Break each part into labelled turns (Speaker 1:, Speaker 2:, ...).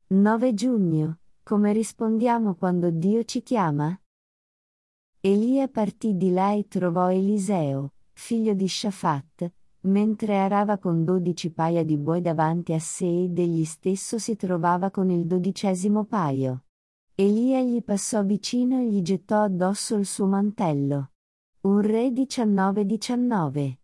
Speaker 1: 9 giugno. Come rispondiamo quando Dio ci chiama? Elia partì di là e trovò Eliseo, figlio di Shafat, mentre arava con 12 paia di buoi davanti a sé ed egli stesso si trovava con il 12° paio. Elia gli passò vicino e gli gettò addosso il suo mantello. 1 Re 19:19.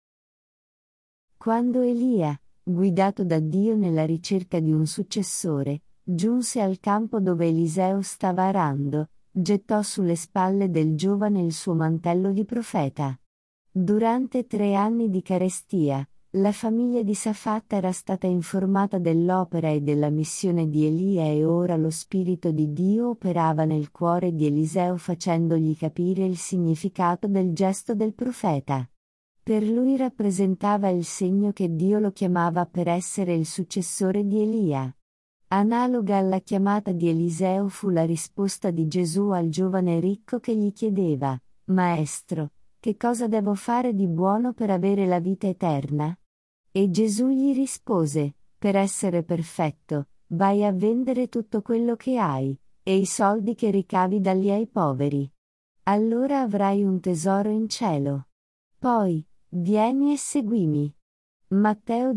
Speaker 1: Quando Elia, guidato da Dio nella ricerca di un successore, giunse al campo dove Eliseo stava arando, gettò sulle spalle del giovane il suo mantello di profeta. Durante 3 anni di carestia, la famiglia di Safat era stata informata dell'opera e della missione di Elia e ora lo Spirito di Dio operava nel cuore di Eliseo facendogli capire il significato del gesto del profeta. Per lui rappresentava il segno che Dio lo chiamava per essere il successore di Elia. Analoga alla chiamata di Eliseo fu la risposta di Gesù al giovane ricco che gli chiedeva: Maestro, che cosa devo fare di buono per avere la vita eterna? E Gesù gli rispose: per essere perfetto, vai a vendere tutto quello che hai, e i soldi che ricavi dagli ai poveri. Allora avrai un tesoro in cielo. Poi, vieni e seguimi. Matteo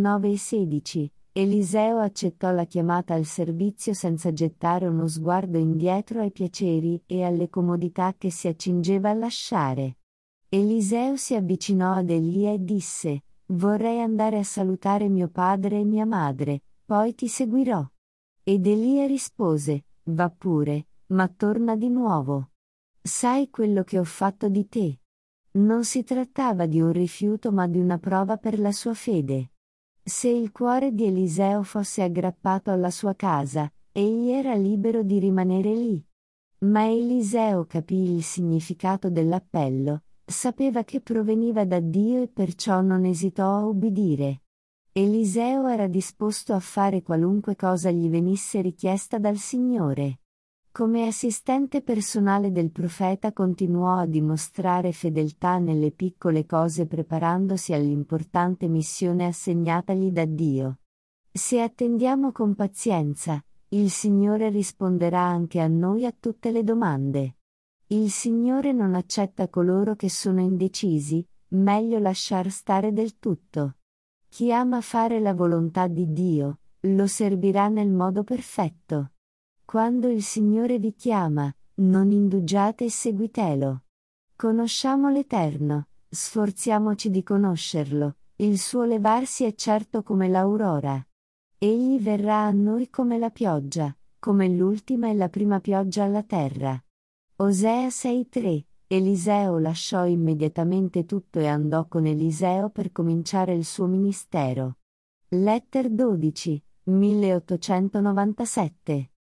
Speaker 1: 19:16. Eliseo accettò la chiamata al servizio senza gettare uno sguardo indietro ai piaceri e alle comodità che si accingeva a lasciare. Eliseo si avvicinò ad Elia e disse: Vorrei andare a salutare mio padre e mia madre, poi ti seguirò. Ed Elia rispose: Va pure, ma torna di nuovo. Sai quello che ho fatto di te. Non si trattava di un rifiuto ma di una prova per la sua fede. Se il cuore di Eliseo fosse aggrappato alla sua casa, egli era libero di rimanere lì. Ma Eliseo capì il significato dell'appello, sapeva che proveniva da Dio e perciò non esitò a ubbidire. Eliseo era disposto a fare qualunque cosa gli venisse richiesta dal Signore. Come assistente personale del profeta continuò a dimostrare fedeltà nelle piccole cose preparandosi all'importante missione assegnatagli da Dio. Se attendiamo con pazienza, il Signore risponderà anche a noi a tutte le domande. Il Signore non accetta coloro che sono indecisi, meglio lasciar stare del tutto. Chi ama fare la volontà di Dio, lo servirà nel modo perfetto. Quando il Signore vi chiama, non indugiate e seguitelo. Conosciamo l'Eterno, sforziamoci di conoscerlo, il suo levarsi è certo come l'aurora. Egli verrà a noi come la pioggia, come l'ultima e la prima pioggia alla terra. Osea 6:3. Eliseo lasciò immediatamente tutto e andò con Eliseo per cominciare il suo ministero. Letter 12, 1897.